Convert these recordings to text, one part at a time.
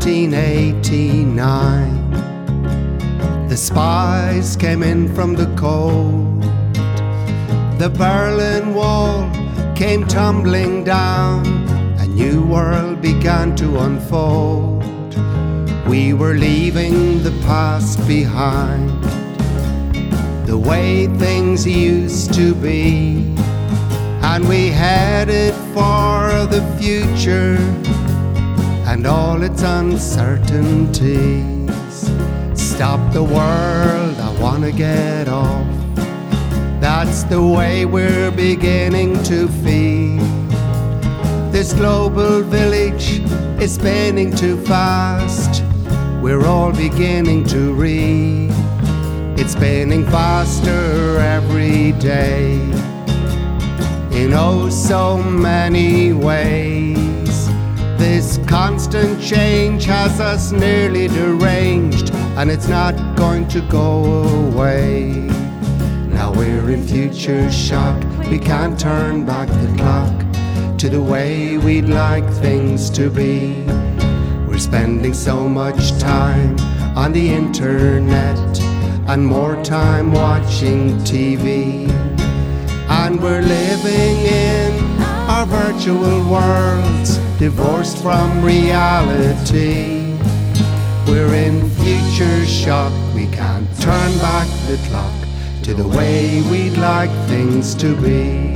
1989. The spies came in from the cold. The Berlin Wall came tumbling down. A new world began to unfold. We were leaving the past behind, the way things used to be, and we headed for the future and all its uncertainties. Stop the world, I wanna get off. That's the way we're beginning to feel. This global village is spinning too fast. We're all beginning to read. It's spinning faster every day, in oh so many ways. This constant change has us nearly deranged, and it's not going to go away. Now we're in future shock. We can't turn back the clock to the way we'd like things to be. We're spending so much time on the internet and more time watching TV. And we're living in our virtual worlds, divorced from reality. We're in future shock. We can't turn back the clock to the way we'd like things to be.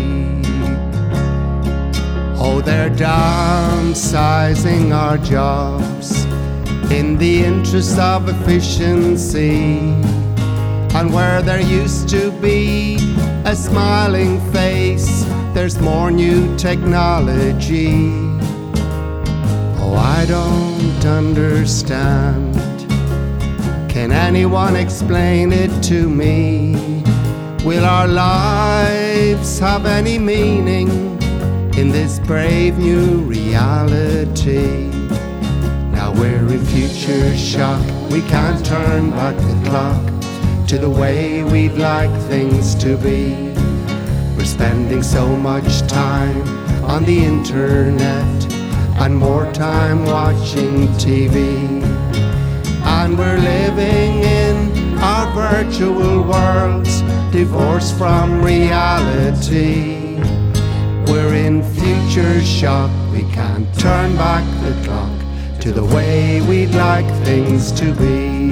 Oh, they're downsizing our jobs in the interest of efficiency. And where there used to be a smiling face, there's more new technology. Oh, I don't understand. Can anyone explain it to me? Will our lives have any meaning in this brave new reality? Now we're in future shock. We can't turn back the clock to the way we'd like things to be. We're spending so much time on the internet and more time watching TV. And we're living in our virtual worlds, divorced from reality. We're in future shock. We can't turn back the clock to the way we'd like things to be.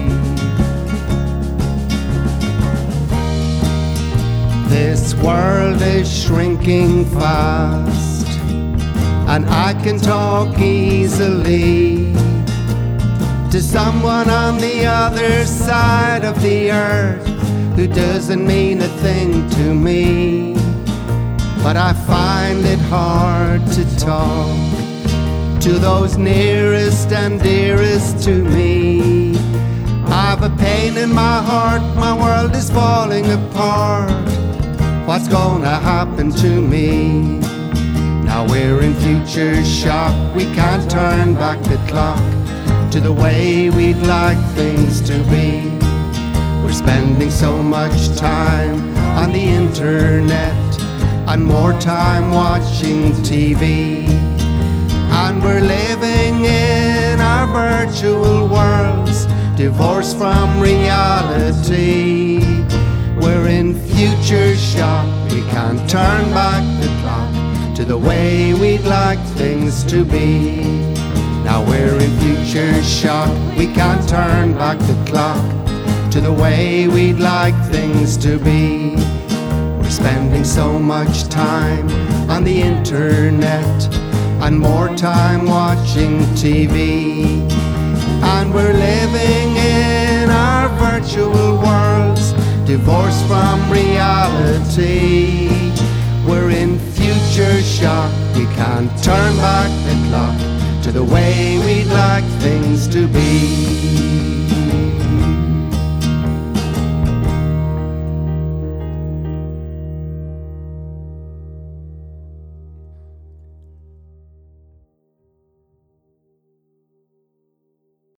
This world is shrinking fast, and I can talk easily to someone on the other side of the earth who doesn't mean a thing to me. But I find it hard to talk to those nearest and dearest to me. I've a pain in my heart, my world is falling apart. What's gonna happen to me? Now we're in future shock. We can't turn back the clock to the way we'd like things to be. We're spending so much time on the internet and more time watching TV. And we're living in our virtual worlds, divorced from reality. We're in future shock. We can't turn back the clock to the way we'd like things to be. Now we're in future shock. We can't turn back the clock to the way we'd like things to be. We're spending so much time on the internet and more time watching TV. And we're living in our virtual worlds, divorced from reality. We're in future shock. We can't turn back the clock to the way we'd like things to be.